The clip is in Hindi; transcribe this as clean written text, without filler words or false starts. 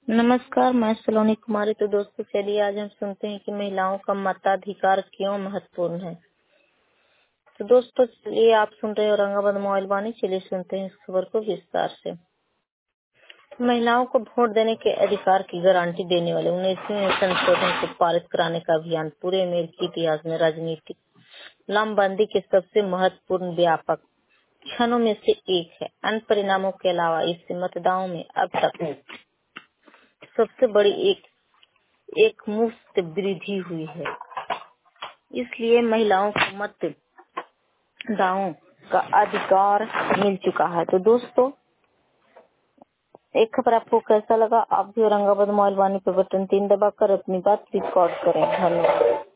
नमस्कार, मैं सलोनी कुमारी। तो दोस्तों चलिए आज हम सुनते हैं कि महिलाओं का मताधिकार क्यों महत्वपूर्ण है। तो दोस्तों चलिए आप सुन रहे हैं औरंगाबाद मोबाइल वाणी। चलिए सुनते हैं इस खबर को विस्तार से। तो महिलाओं को वोट देने के अधिकार की गारंटी देने वाले 19वें संशोधन को पारित कराने का अभियान पूरे अमेरिकी इतिहास में राजनीतिक लामबंदी के सबसे महत्वपूर्ण व्यापक क्षणों में से एक है। अन्य परिणामों के अलावा इससे मतदाताओं में अब तक सबसे बड़ी एक मुफ्त वृद्धि हुई है। इसलिए महिलाओं को मतदान का अधिकार मिल चुका है। तो दोस्तों एक खबर आपको कैसा लगा, आप भी औरंगाबाद मोबाइल वाणी पर बटन 3 दबाकर अपनी बात रिकॉर्ड करें। धन्यवाद।